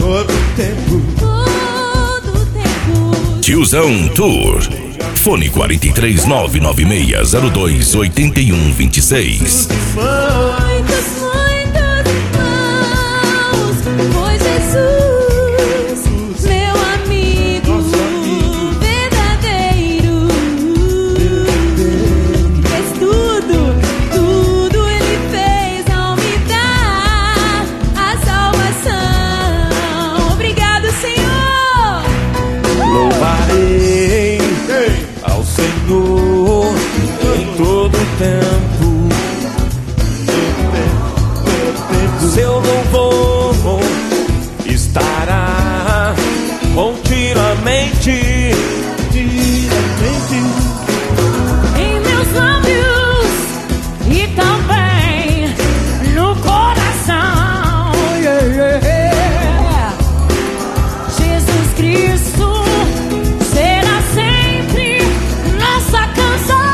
todo tempo. Tiozão Tour. Fone 43996028126. Muitos irmãos, foi Jesus, meu amigo verdadeiro. Fez tudo ele fez ao me dar a salvação. Obrigado, Senhor. Louvarei ao Senhor em todo tempo. Seu louvor estará continuamente. Em meus lábios e também no coração. Jesus Cristo será sempre nossa canção.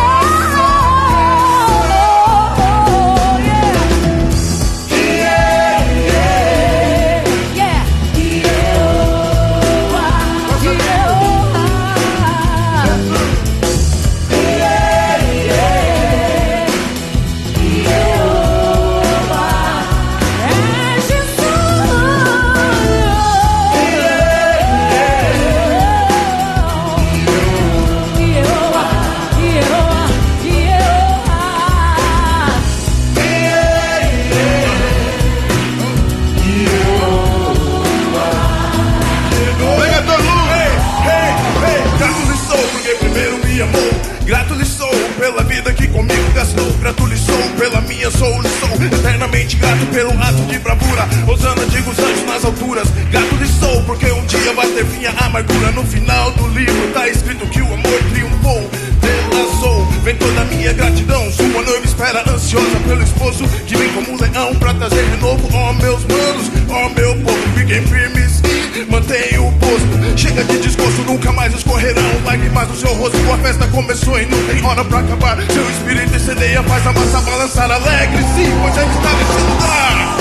Grato lhe sou pela vida que comigo gastou. Grato lhe sou pela minha solução. Eternamente grato pelo ato de bravura. Hosana, digo os anjos nas alturas. Grato lhe sou porque um dia vai ter fim a amargura. No final do livro tá escrito que o amor triunfou. Delazou, vem toda a minha gratidão. Sua noiva espera ansiosa pelo esposo que vem como um leão pra trazer renovo. Ó meus manos, ó meu povo, fiquem firmes e mantenham o posto. Chega de desgosto, nunca mais escorrerão lágrimas no seu rosto. A festa começou e não tem hora pra acabar. Seu espírito incendeia, faz a massa balançar. Alegre sim, pois já está nesse lugar.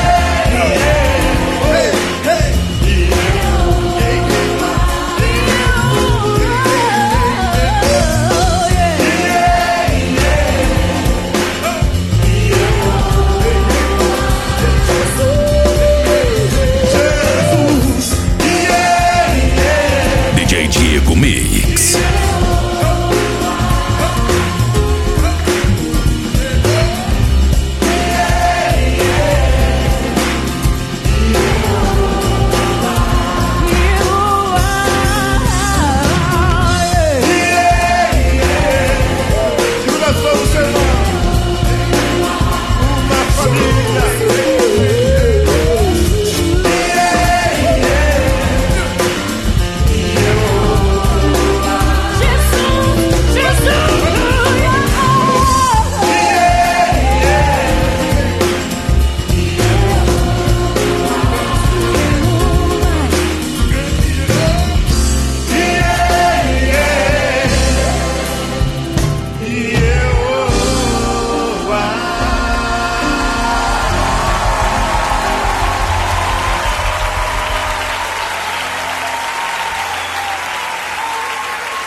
DJ Diego Mix.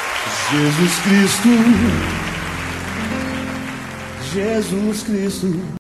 Jesus Cristo, Jesus Cristo.